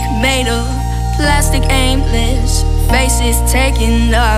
made of plastic, aimless faces taking up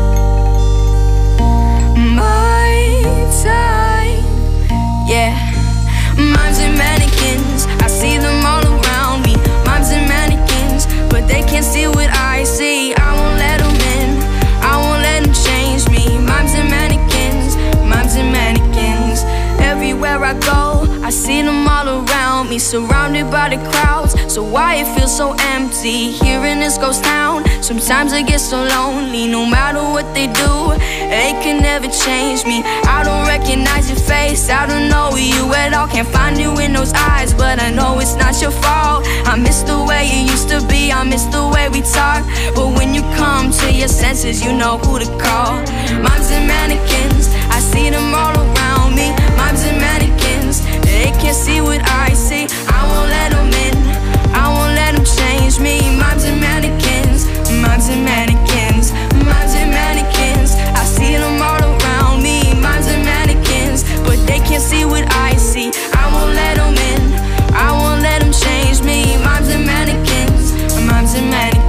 my time. Yeah, mimes and mannequins, I see them all around me. Mimes and mannequins, but they can't see what I see. I won't let them in, I won't let them change me. Mimes and mannequins, mimes and mannequins. Everywhere I go, I see them all around me, surrounded by the crowds. So why it feels so empty here in this ghost town? Sometimes I get so lonely, no matter what they do, they can never change me. I don't recognize your face, I don't know you at all. Can't find you in those eyes, but I know it's not your fault. I miss the way it used to be, I miss the way we talk. But when you come to your senses, you know who to call. Mimes and mannequins, I see them all around me. Mimes and mannequins, they can't see what I see. I won't let them in, I won't let them change me. Mimes and mannequins, mimes and mannequins, mimes and mannequins, I see them all around me. Mimes and mannequins, but they can't see what I see. I won't let them in, I won't let them change me. Mimes and mannequins, mimes and mannequins.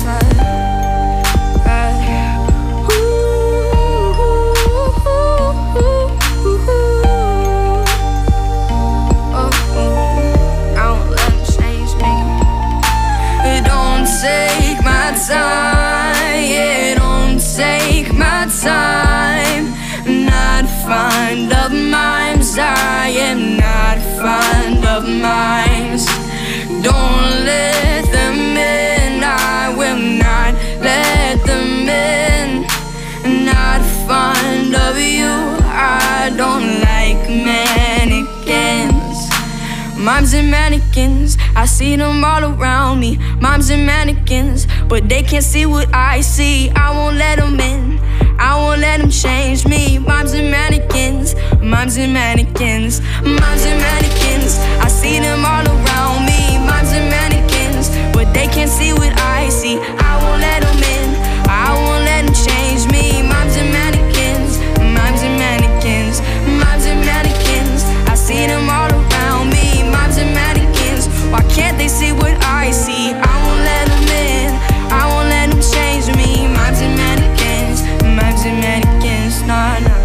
Take my time, yeah, don't take my time. Not fond of mimes, I am not fond of mimes. Don't let them in, I will not let them in. Not fond of you, I don't like mannequins. Mimes and mannequins, I see them all around me. Mimes and mannequins, but they can't see what I see. I won't let them in, I won't let them change me. Mimes and mannequins, mimes and mannequins, mimes and mannequins, I see them all around me. Mimes and mannequins, but they can't see what I see. I won't let them in, I won't let them change me. Mimes and mannequins, mimes and mannequins, mimes and mannequins, I see them all around me. Mimes and mannequins, why can't they see what I see? I won't let them in, I won't let them change me. Mimes and mannequins, mimes and mannequins, nah, nah.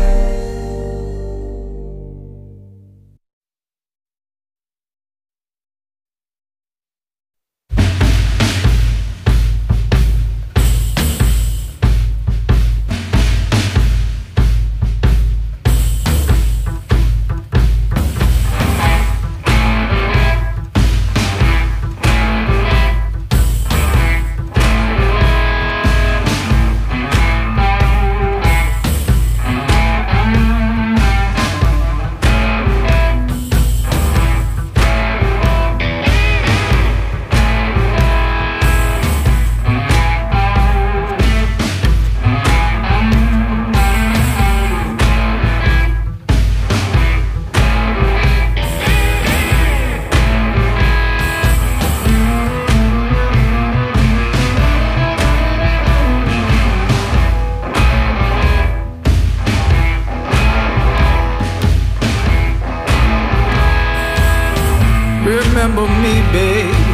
Remember me, babe,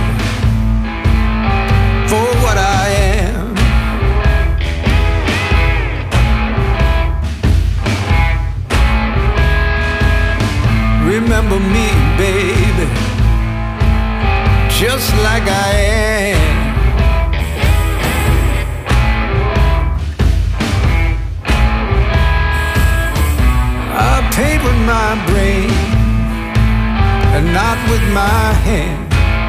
for what I am. Remember me, baby, just like I am. I paint with my brain and not with my hand.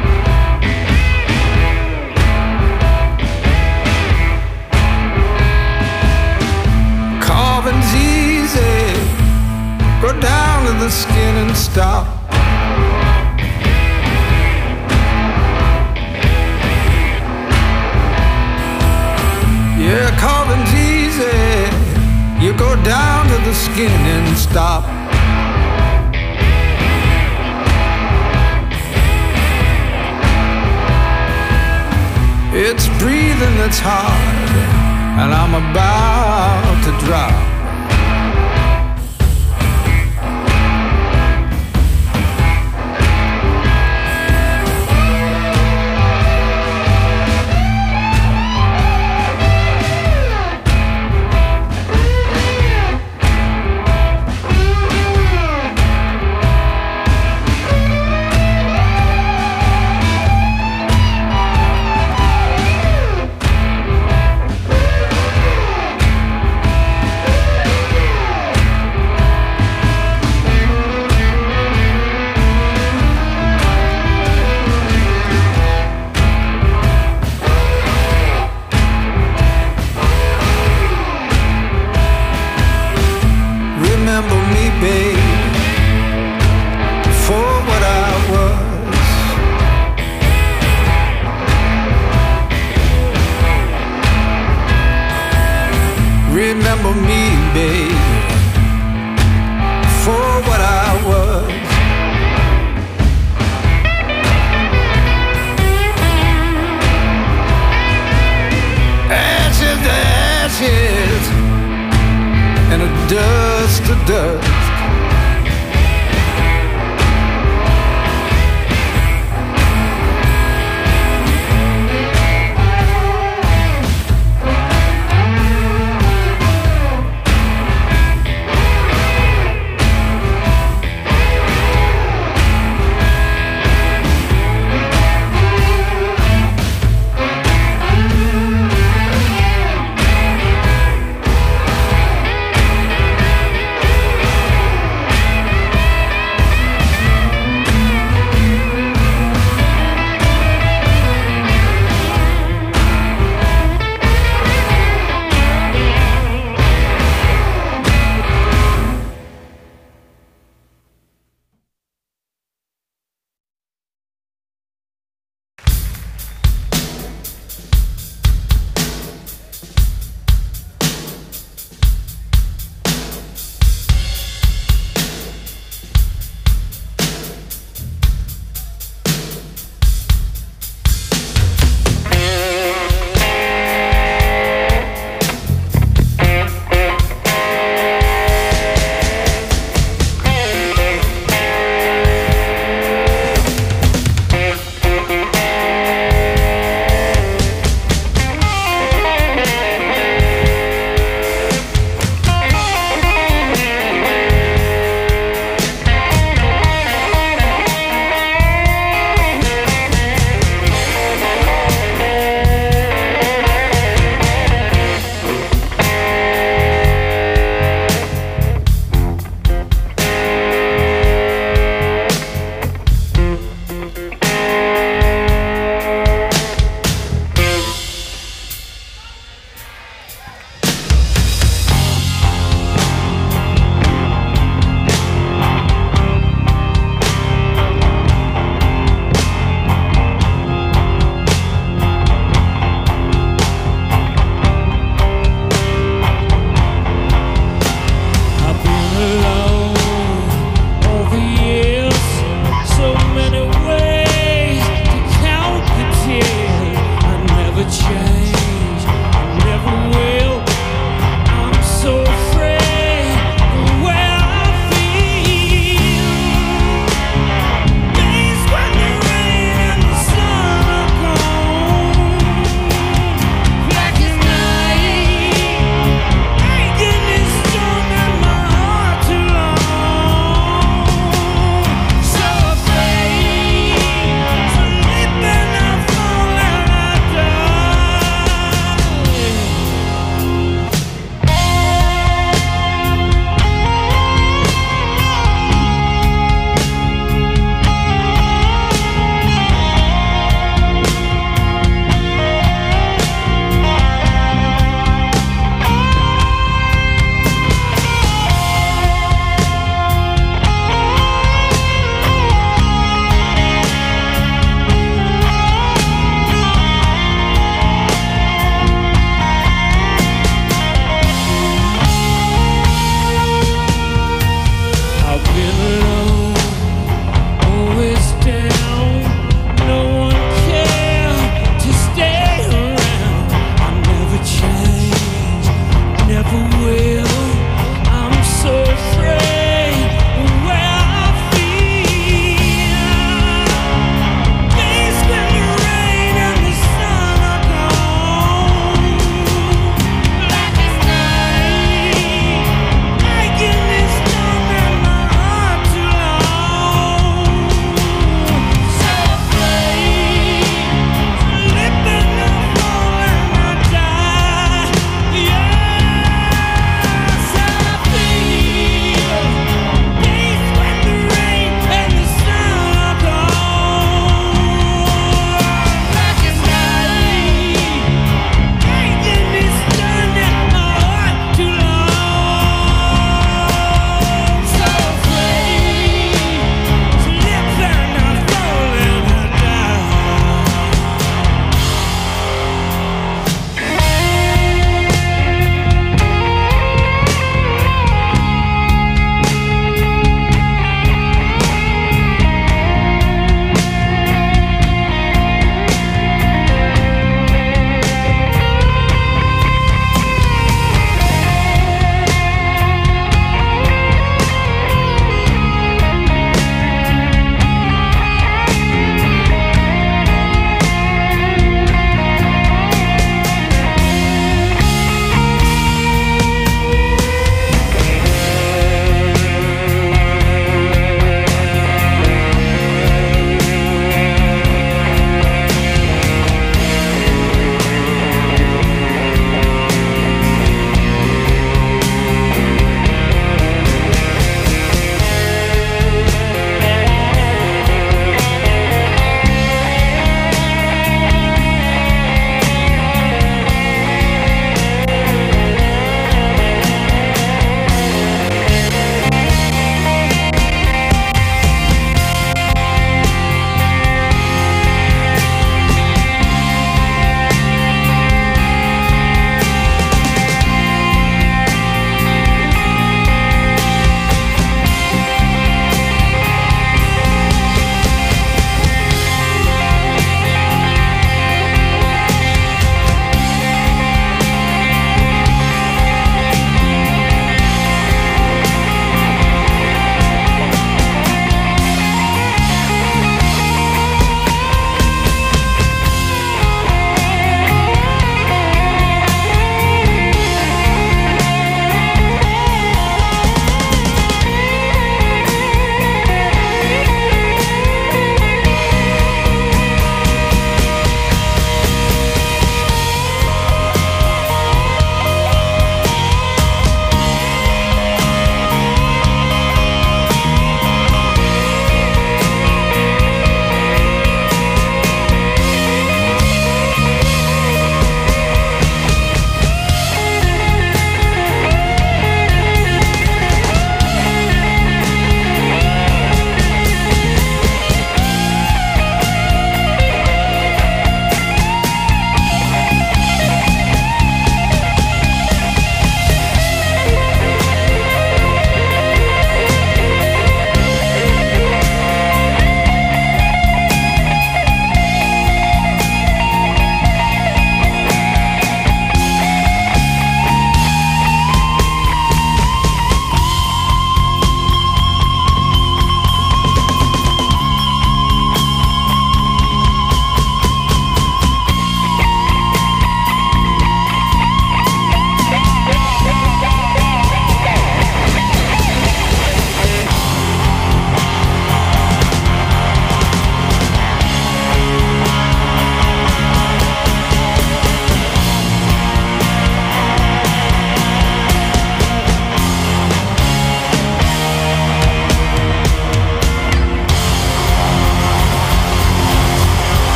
Carving's easy, go down to the skin and stop. Yeah, carving's easy, you go down to the skin and stop. It's breathing that's hard, and I'm about to drop.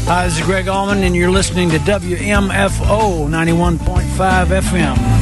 Hi, this is Greg Allman, and you're listening to WMFO 91.5 FM.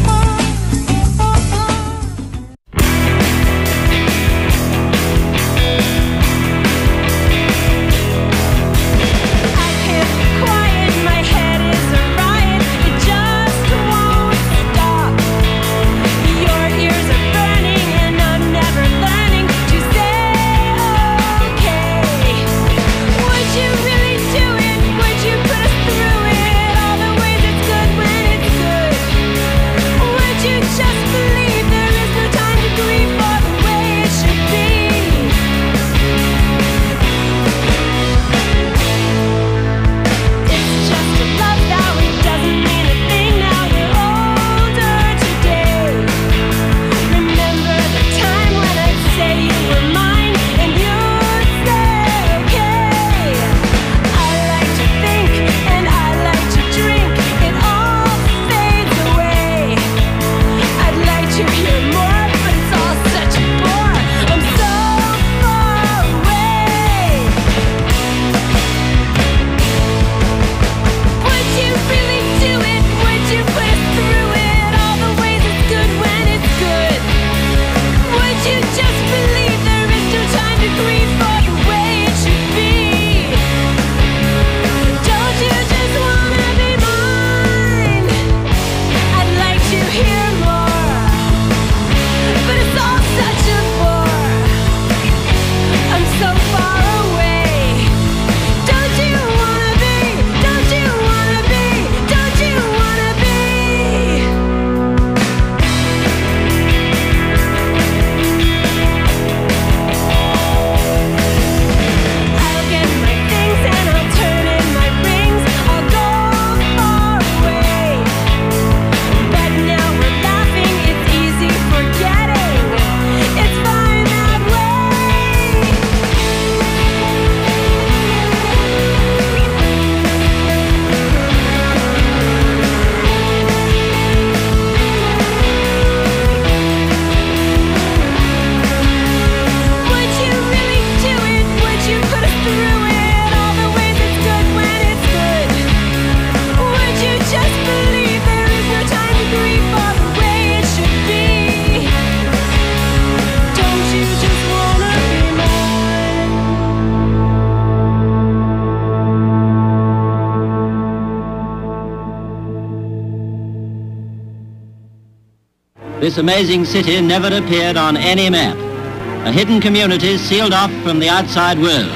This amazing city never appeared on any map. A hidden community sealed off from the outside world.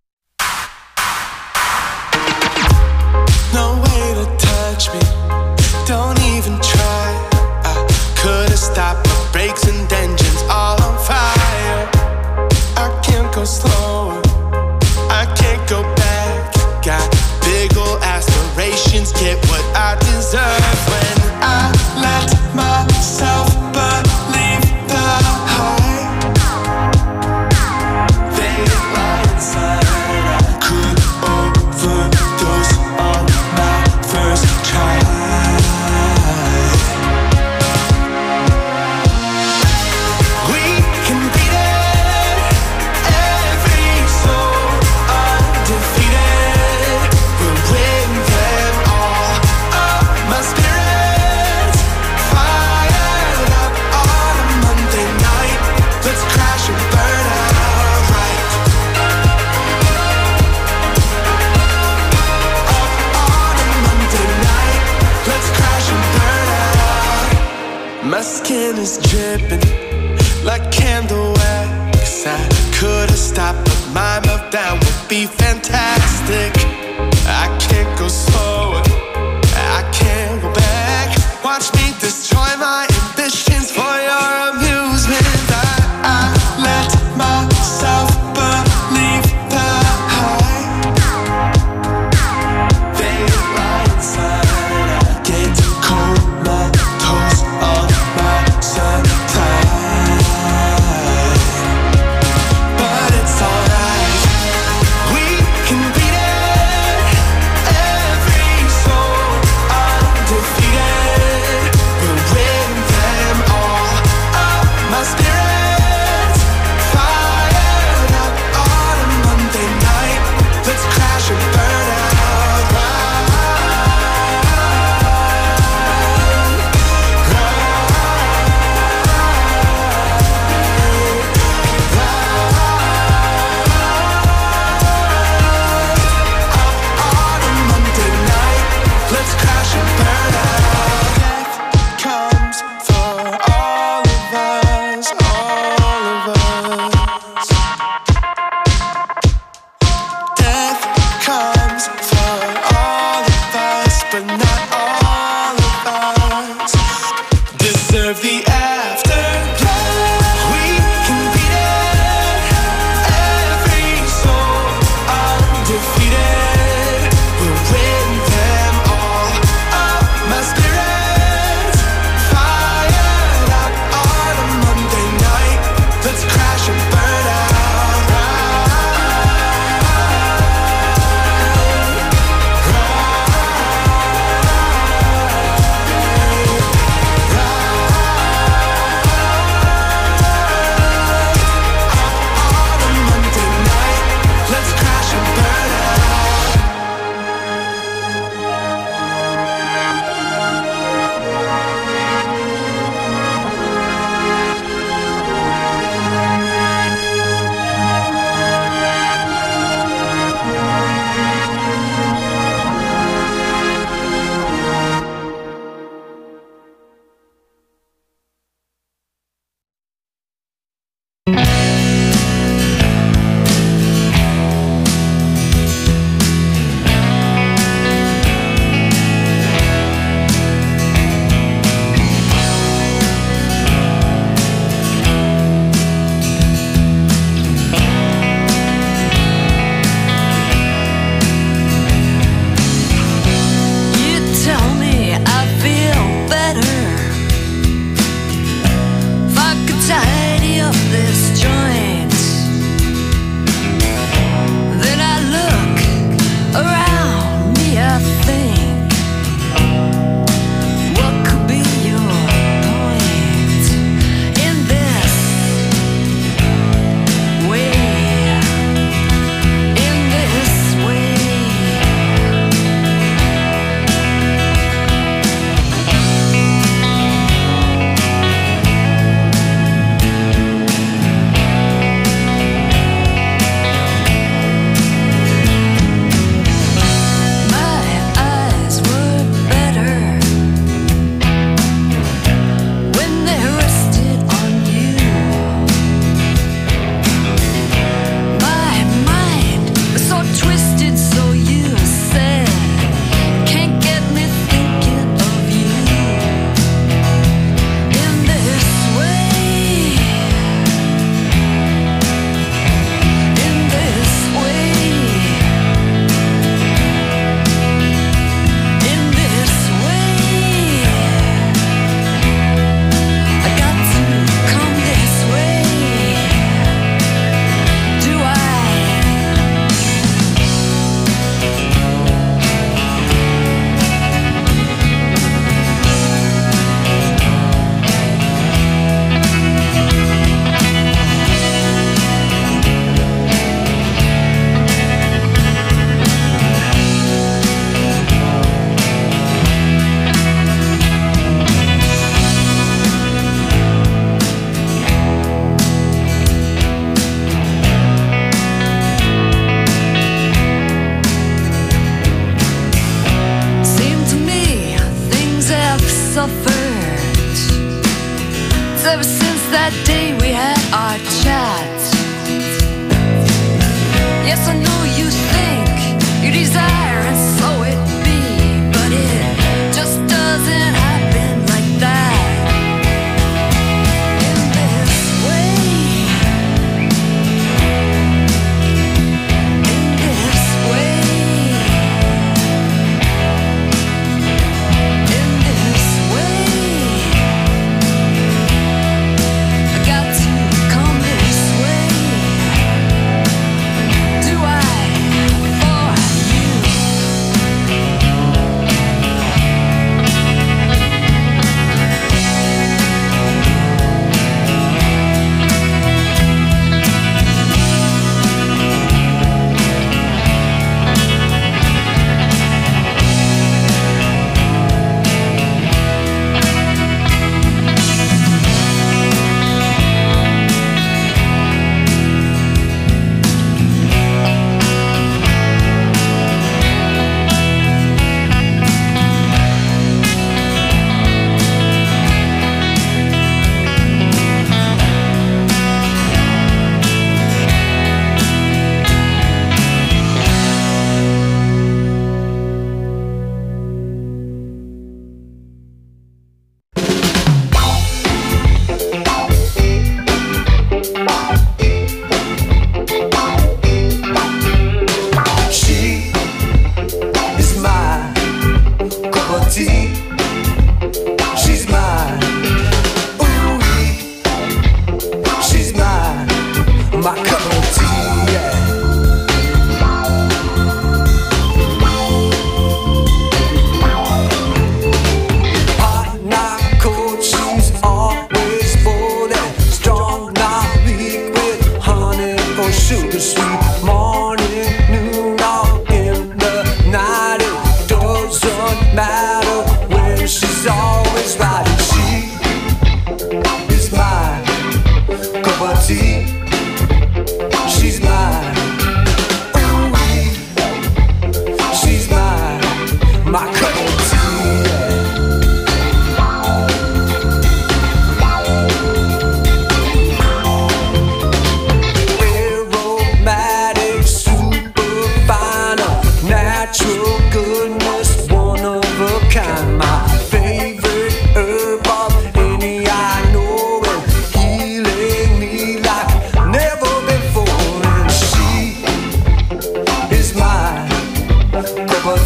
No way to touch me, don't even try. I could've stopped the brakes and engines all on fire. I can't go slower, I can't go back. Got big ol' aspirations, get what I deserve. When I let myself believe the hype, they lie inside. I could overdose on my first try. We can beat it, every soul undefeated. We'll win them all. My spirit's fired up on a Monday night. Let's crash and burn out right. Up on a Monday night. Let's crash and burn out. My skin is dripping like candle wax. I could've stopped, but my meltdown would be fantastic. I can't go slower, I can't go back. Watch me destroy my ambitions for your amusement. I let myself believe the hype. They lie inside. I get comatose on my supply. But it's alright.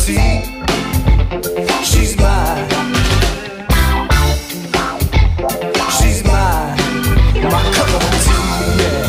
tea. She's mine. She's mine. My cup of tea, yeah.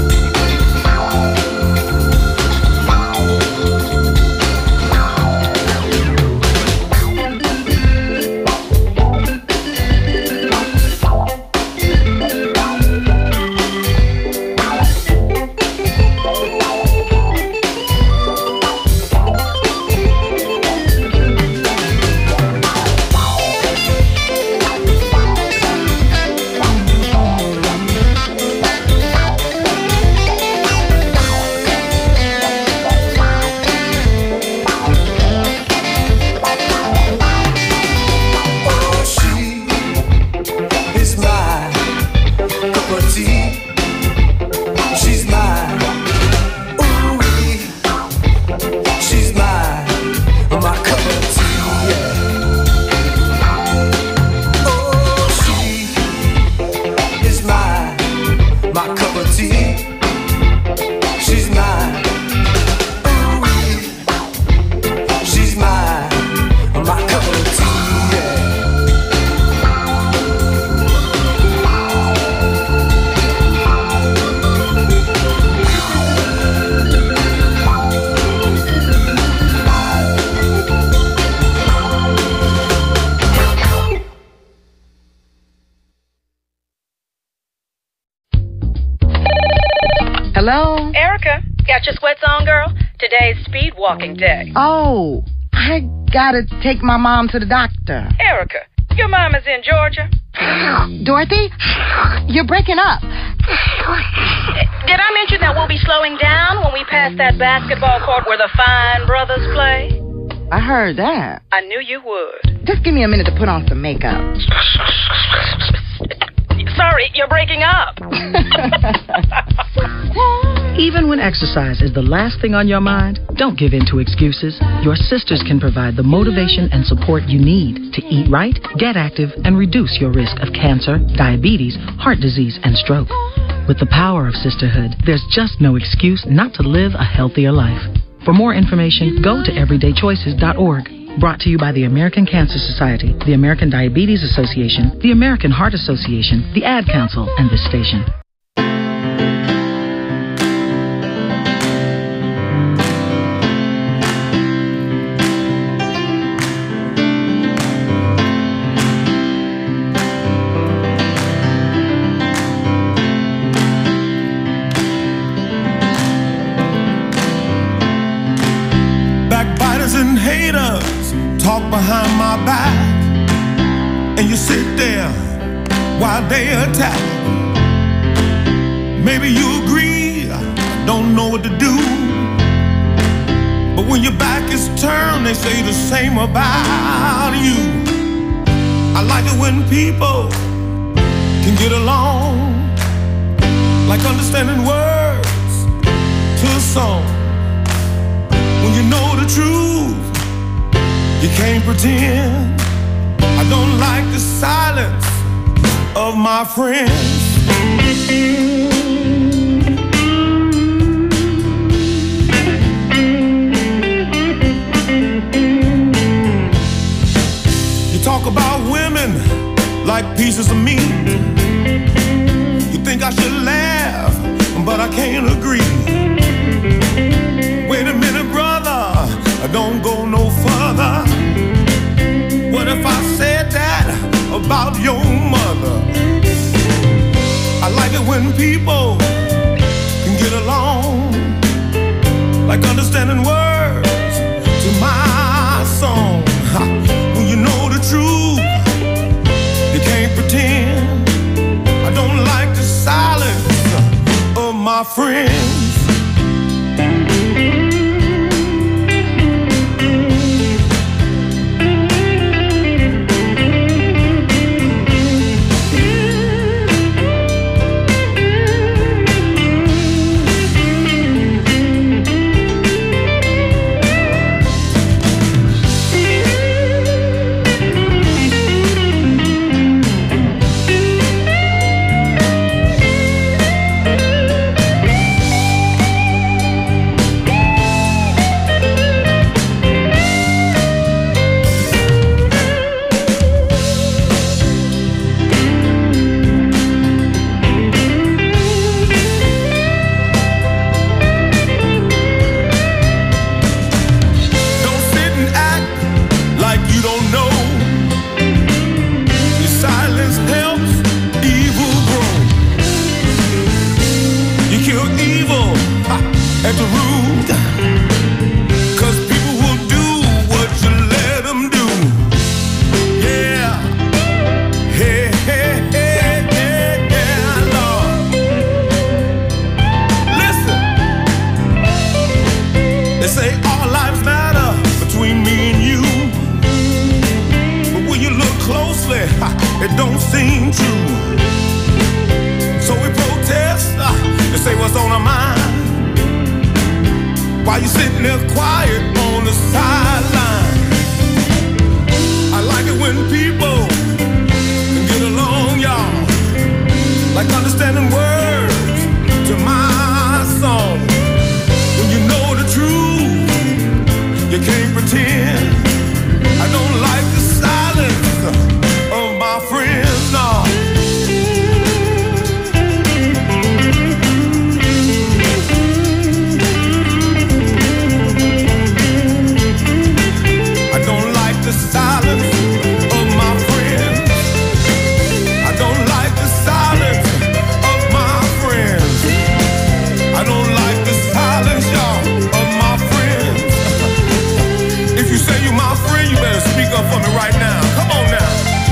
Hello? Erica, got your sweats on, girl? Today's speed walking day. Oh, I gotta take my mom to the doctor. Erica, your mom is in Georgia. Dorothy, you're breaking up. Did I mention that we'll be slowing down when we pass that basketball court where the Fine Brothers play? I heard that. I knew you would. Just give me a minute to put on some makeup. Sorry, you're breaking up. Even when exercise is the last thing on your mind, don't give in to excuses. Your sisters can provide the motivation and support you need to eat right, get active, and reduce your risk of cancer, diabetes, heart disease, and stroke. With the power of sisterhood, there's just no excuse not to live a healthier life. For more information, go to everydaychoices.org. Brought to you by the American Cancer Society, the American Diabetes Association, the American Heart Association, the Ad Council, and this station. Backbiters and haters talk behind my back, and you sit there while they attack. Maybe you agree, I don't know what to do, but when your back is turned, they say the same about you. I like it when people can get along, like understanding words to a song. When you know the truth, you can't pretend. I don't like the silence of my friends. You talk about women like pieces of meat. You think I should laugh, but I can't agree. Wait a minute, brother, don't go no further. What if I said that about your mother? I like it when people can get along, like understanding words to my song. When you know the truth, you can't pretend. I don't like the silence of my friends. while you're sitting there quiet on the sideline. I like it when people can get along, y'all, like understanding words to my song. When you know the truth, you can't pretend. I don't like the silence of my friends, no. I don't like the silence of my friends. I don't like the silence of my friends. I don't like the silence, y'all, of my friends. If you say you're my friend, you better speak up for me right now. Come on now.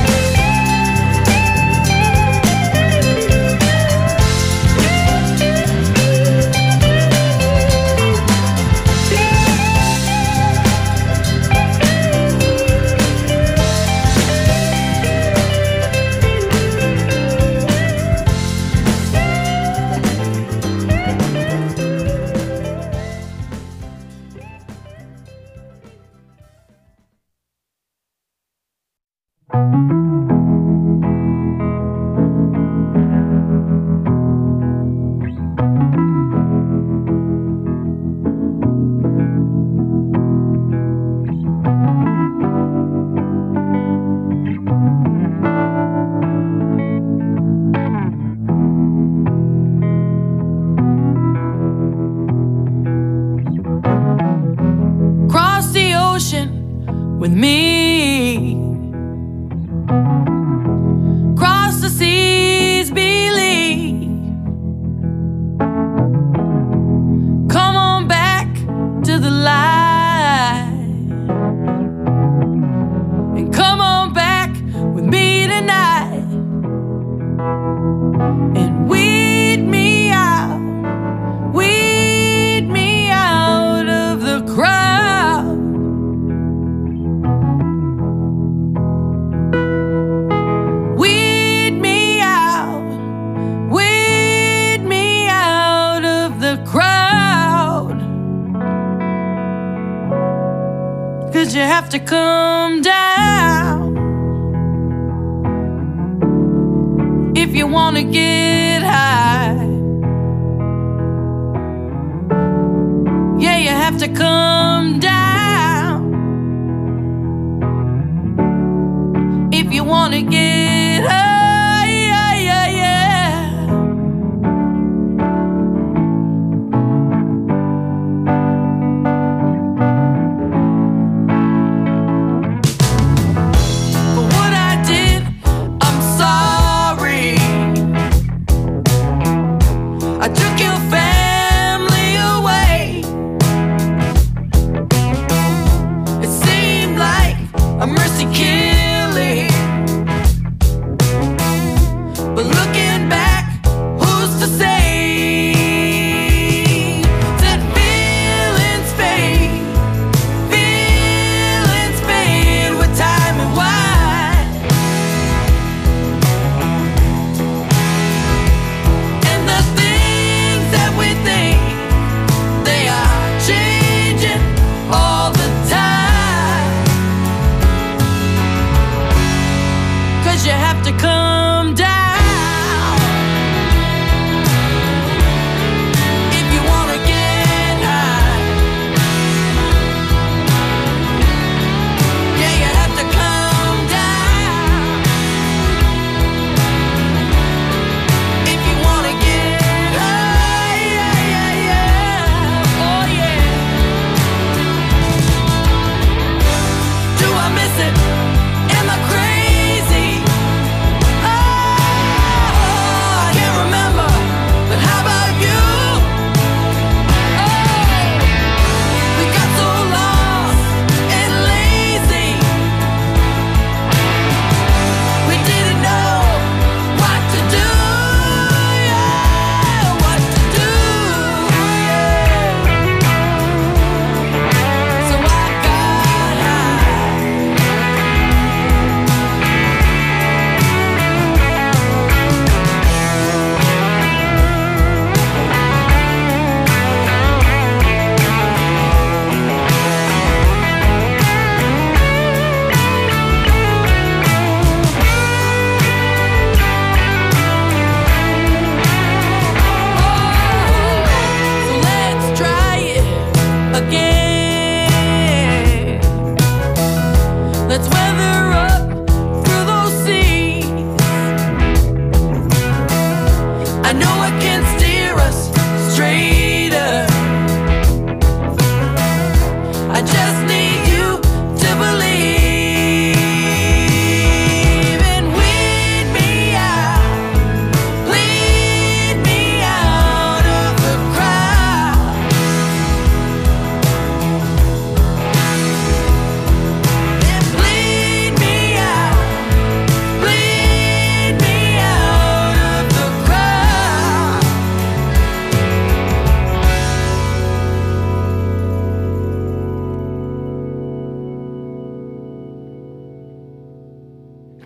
Cross the ocean with me. Cross the seas, believe. Come on back to the light, and come on back with me tonight, and weed me out of the crowd. Weed me out of the crowd. 'Cause you have to come down if you wanna get high. Yeah, you have to come down if you wanna get high. Yeah, yeah, yeah. For what I did, I'm sorry. I took your family away.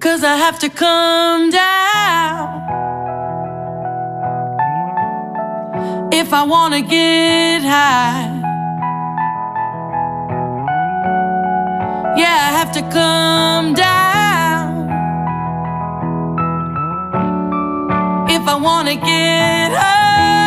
'cause I have to come down if I wanna get high. Yeah, I have to come down if I wanna get high.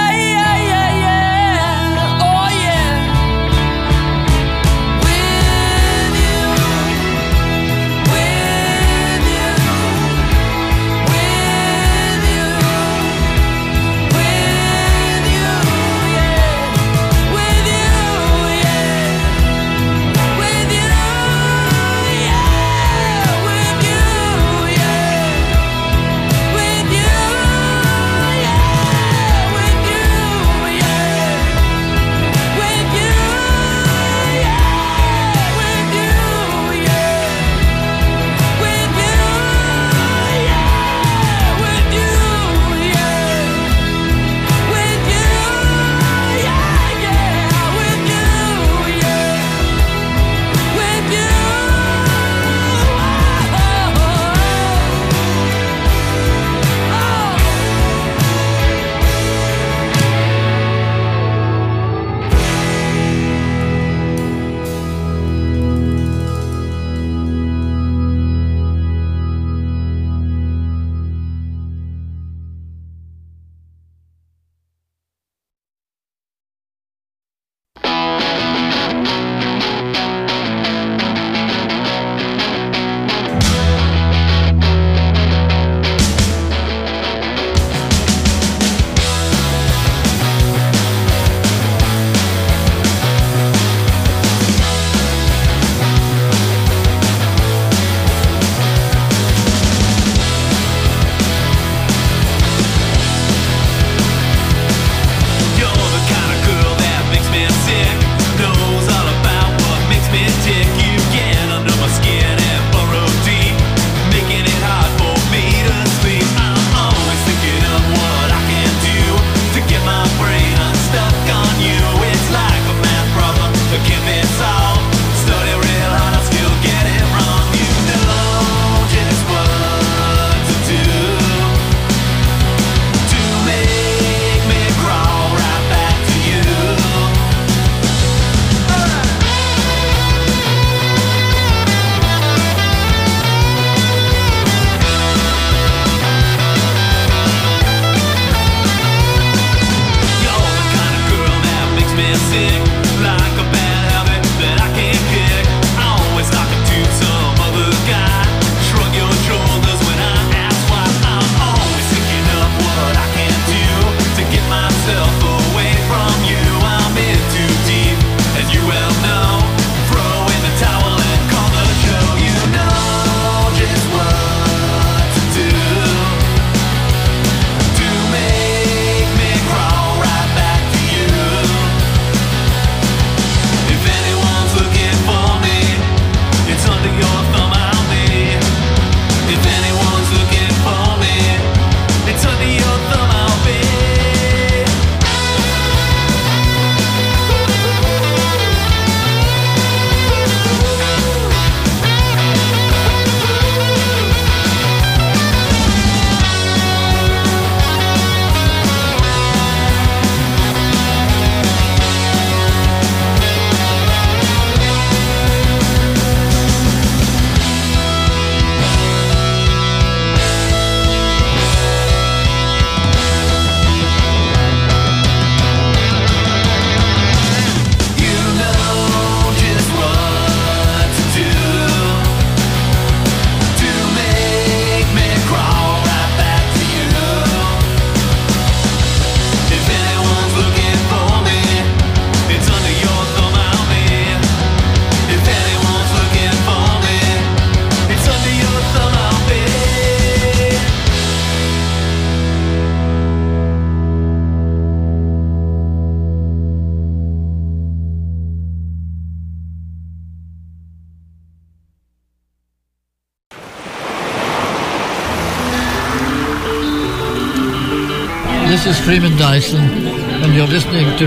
This is Freeman Dyson, and you're listening to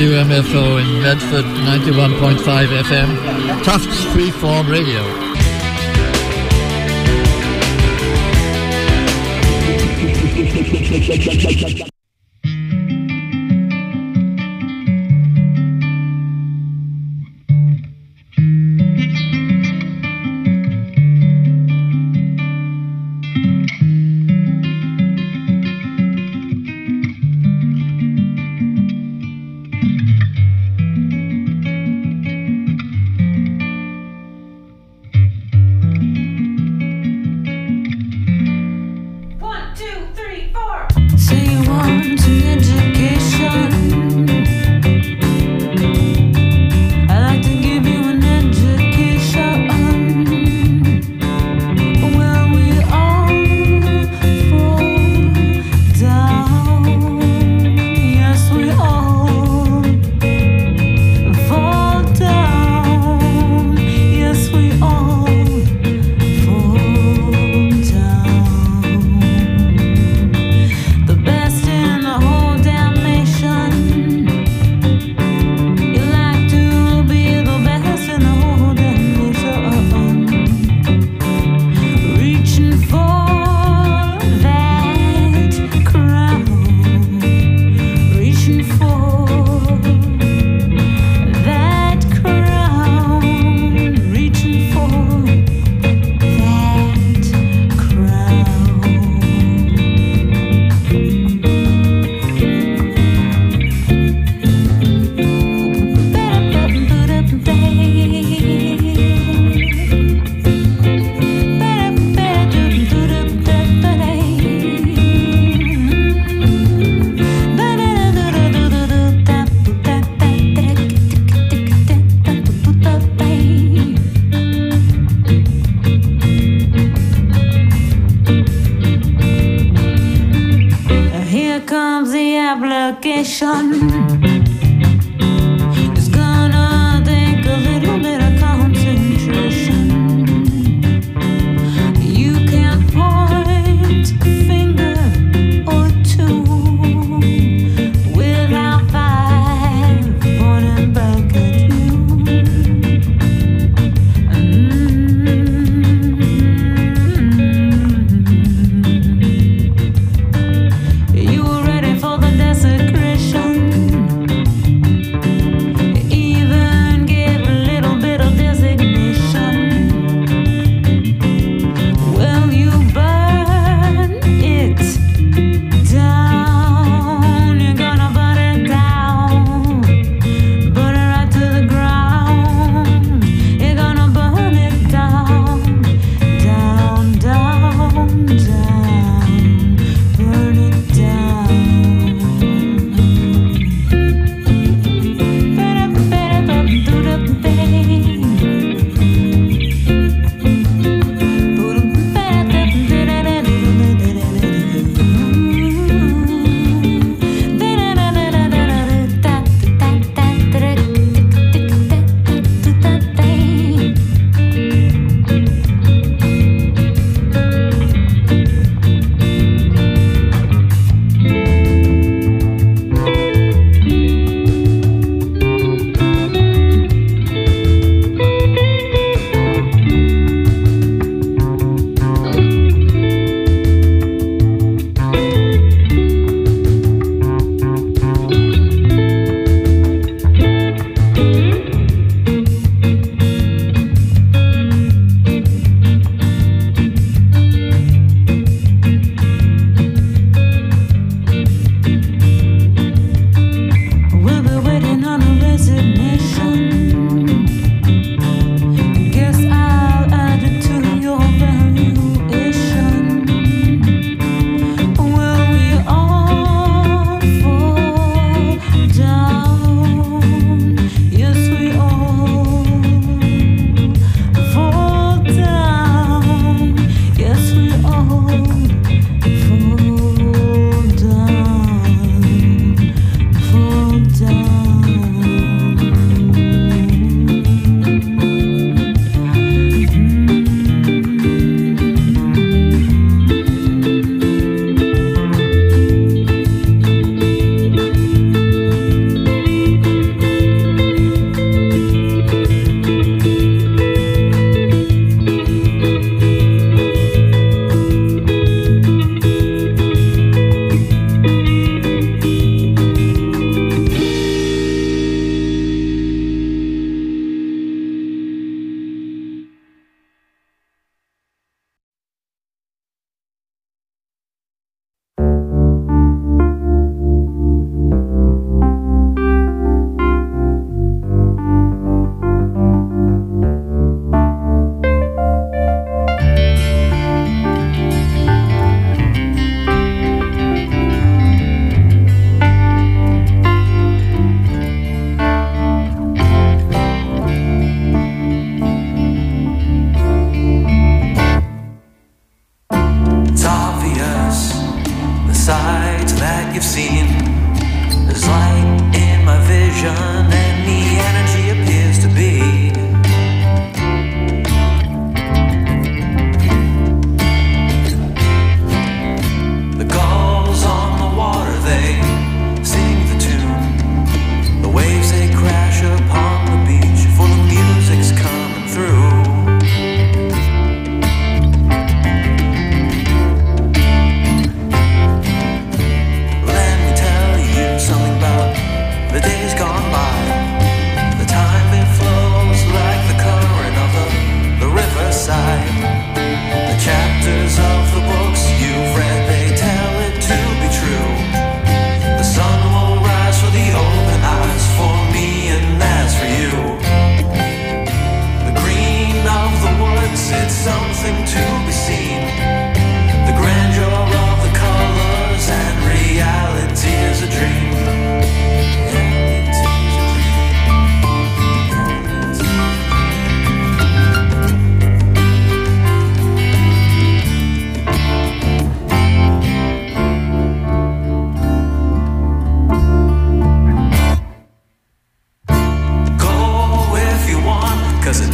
WMFO in Medford, 91.5 FM, Tufts Freeform Radio. You were ready for the desecration.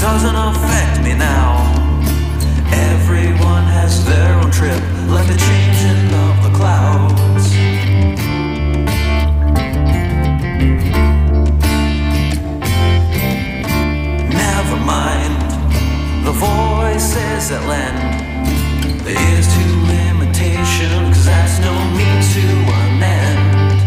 doesn't affect me now. Everyone has their own trip, like the changing of the clouds. Never mind the voices that lend their ears to limitation, 'cause that's no means to an end.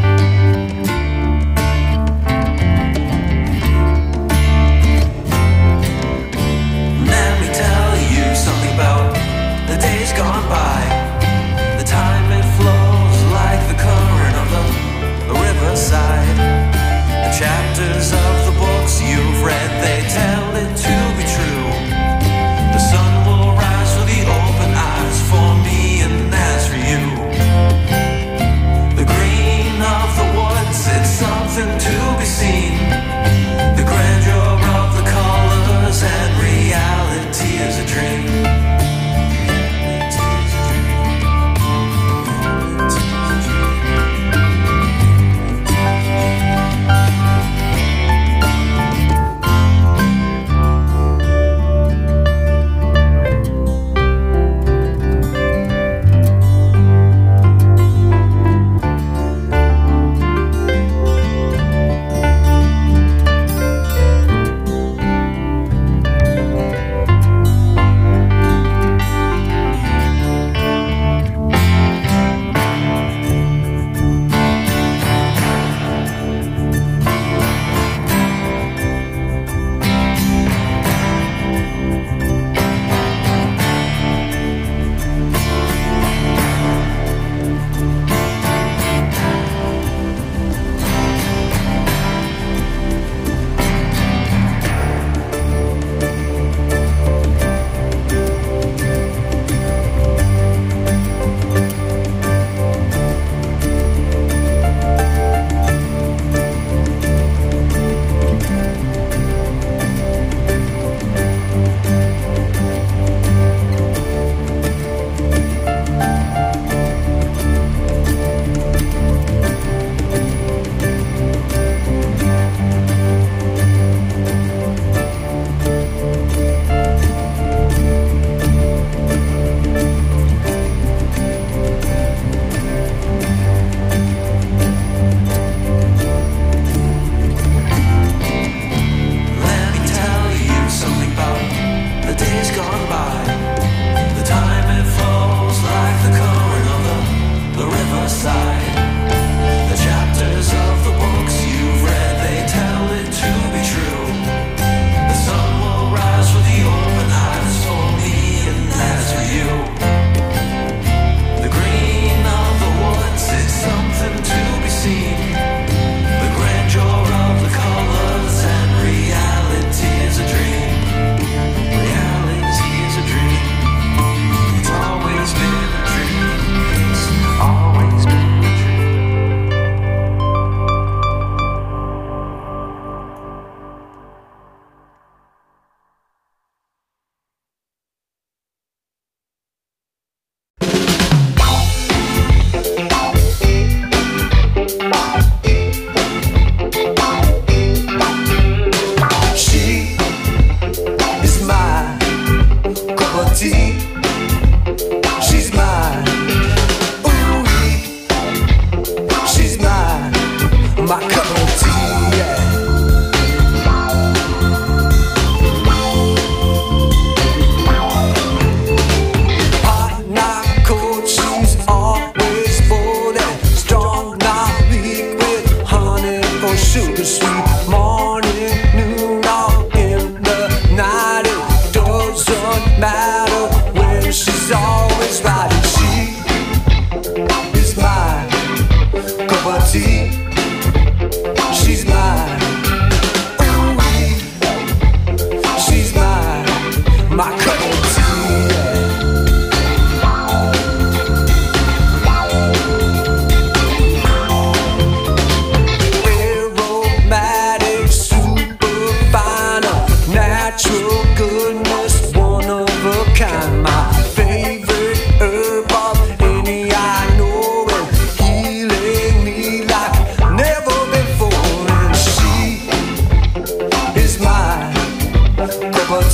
Let me tell you something about the days gone by. The time it flows like the current of the riverside. The chapters of the books you've read, they tell it to be true. The sun will rise for the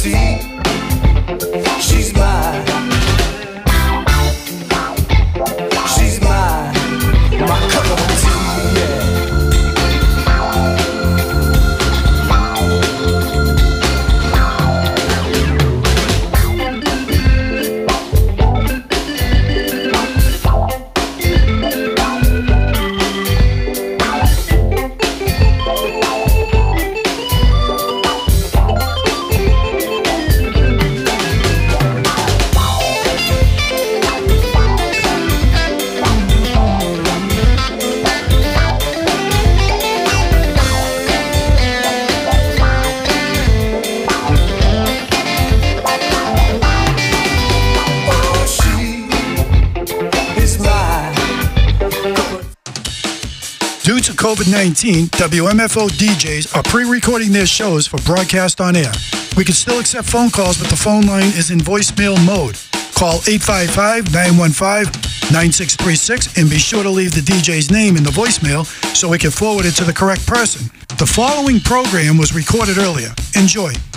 she's mine. She's mine, my cup of tea, yeah. Due to COVID-19, WMFO DJs are pre-recording their shows for broadcast on air. We can still accept phone calls, but the phone line is in voicemail mode. Call 855-915-9636 and be sure to leave the DJ's name in the voicemail so we can forward it to the correct person. The following program was recorded earlier. Enjoy.